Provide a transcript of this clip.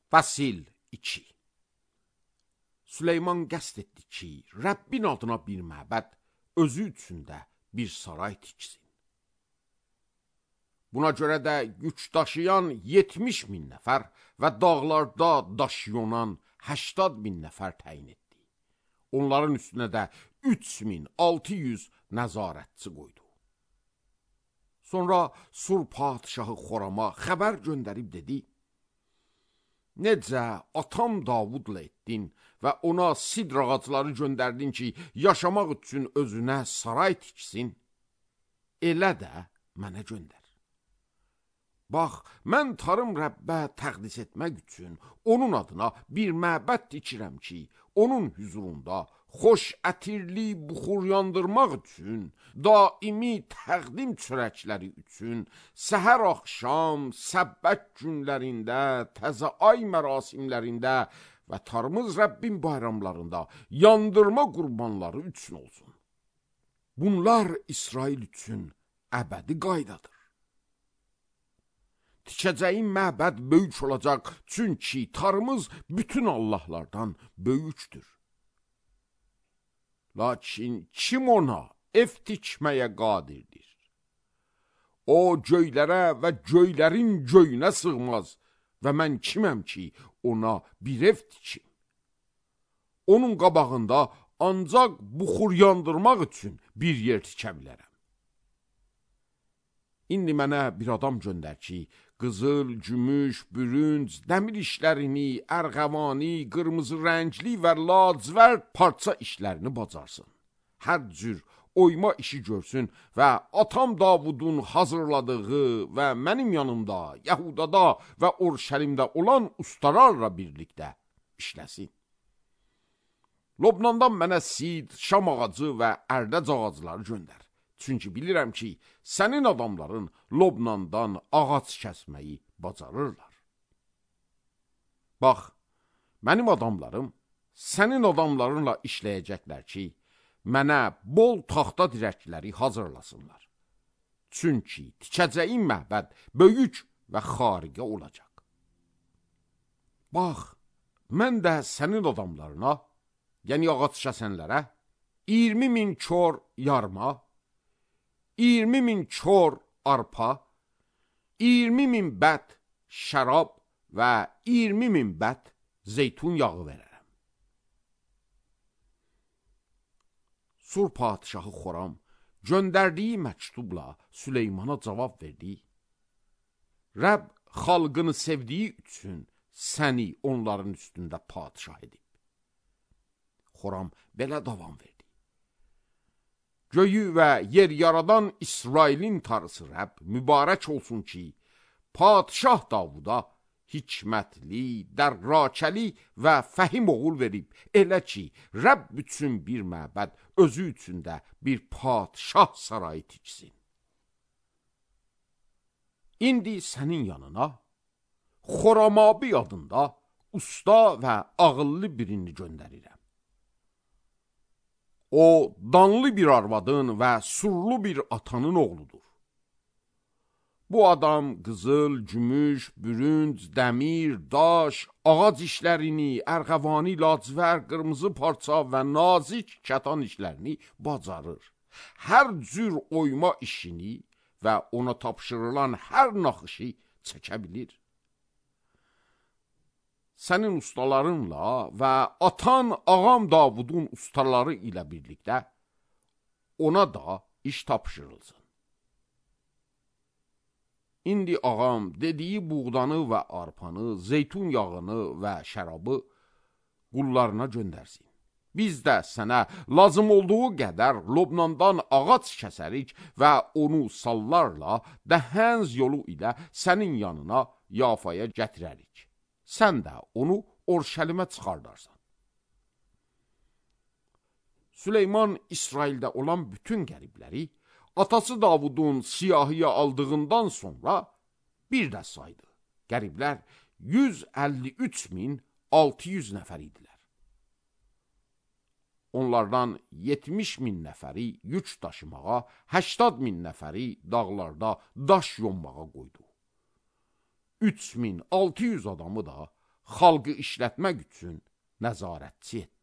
Fəsil 2. Süleyman qəsd etdi ki, Rəbbin adına bir məbəd, özü üçün də bir saray tiksin. Buna görə də yük daşıyan 70.000 nəfər və dağlarda daş yonan 80.000 nəfər təyin etdi. Onların üstünə də 3600 nəzarətçi qoydu. Sonra Sur padişahı Xorama xəbər göndərib dedi: Necə atam Davudla etdin və ona sidr ağacları göndərdin ki, yaşamaq üçün özünə saray tiksin, elə də mənə göndər. Bax, mən tarım Rəbbə təqdis etmək üçün onun adına bir məbəd tikirəm ki, onun hüzurunda xoş ətirli buxur yandırmaq üçün, daimi təqdim çörəkləri üçün, səhər axşam, səbbət günlərində, təzə ay mərasimlərində və tarımız Rəbbin bayramlarında yandırma qurbanları üçün olsun. Bunlar İsrail üçün əbədi qaydadır. Tikəcəyin məbəd böyük olacaq, çünki tarımız bütün Allahlardan böyükdür. Lakin kim ona ev tikməyə qadirdir? O göylərə və göylərin göyünə sığmaz və mən kiməm ki, ona bir ev tikim? Onun qabağında ancaq buxur yandırmaq üçün bir yer tikə bilərəm. İndi mənə bir adam göndər ki, qızıl, gümüş, bürünc, dəmir işlərini, ərğəvani, qırmızı rəngli və lacivərd parça işlərini bacarsın. Hər cür oyma işi görsün və atam Davudun hazırladığı və mənim yanımda, Yəhudada və Urşəlimdə olan ustalarla birlikdə işləsin. Lobnandan mənə sid, şam ağacı və ərdəc ağacları göndər. Çünki bilirəm ki, sənin adamların Lobnandan ağac kəsməyi bacarırlar. Bax, mənim adamlarım sənin adamlarınla işləyəcəklər ki, mənə bol taxta dirəkləri hazırlasınlar. Çünki tikəcəyin məbəd böyük və xariqə olacaq. Bax, mən də sənin adamlarına, yəni ağac kəsənlərə 20.000 kor yarma, 20.000 kor arpa, 20.000 bət şərab və 20.000 bət zeytun yağı verərəm. Sur padişahı Xoram göndərdiyi məktubla Süleymana cavab verdi: Rəbb xalqını sevdiyi üçün səni onların üstündə padişah edib. Xoram belə davam verdi: Göyü və yer yaradan İsrailin tarısı Rəbb mübarək olsun ki, padişah Davuda hikmətli, dərrakəli və fəhim oğul verib, elə ki, Rəbb üçün bir məbəd, özü üçün də bir padişah sarayı tiksin. İndi sənin yanına Xoramabi adında usta və ağıllı birini göndərirəm. O, danlı bir arvadın və surlu bir atanın oğludur. Bu adam qızıl, gümüş, bürünc, dəmir, daş, ağac işlərini, ərğəvani, lacivər, qırmızı parça və nazik kətan işlərini bacarır. Hər cür oyma işini və ona tapşırılan hər naxışı çəkə bilir. Sənin ustalarınla və atan ağam Davudun ustaları ilə birlikdə ona da iş tapşırılsın. İndi ağam dediyi buğdanı və arpanı, zeytun yağını və şərabı qullarına göndərsin. Biz də sənə lazım olduğu qədər Lobnandan ağac kəsərik və onu sallarla dəhənz yolu ilə sənin yanına Yafaya gətirərik. Sən də onu Orşəlimə çıxardarsan. Süleyman İsraildə olan bütün qəribləri atası Davudun siyahıya aldığından sonra bir də saydı. Qəriblər 153.600 nəfər idilər. Onlardan 70.000 nəfəri yük daşımağa, 80.000 nəfəri dağlarda daş yonmağa qoydu. 3600 adamı da xalqı işlətmək üçün nəzarətçi etdi.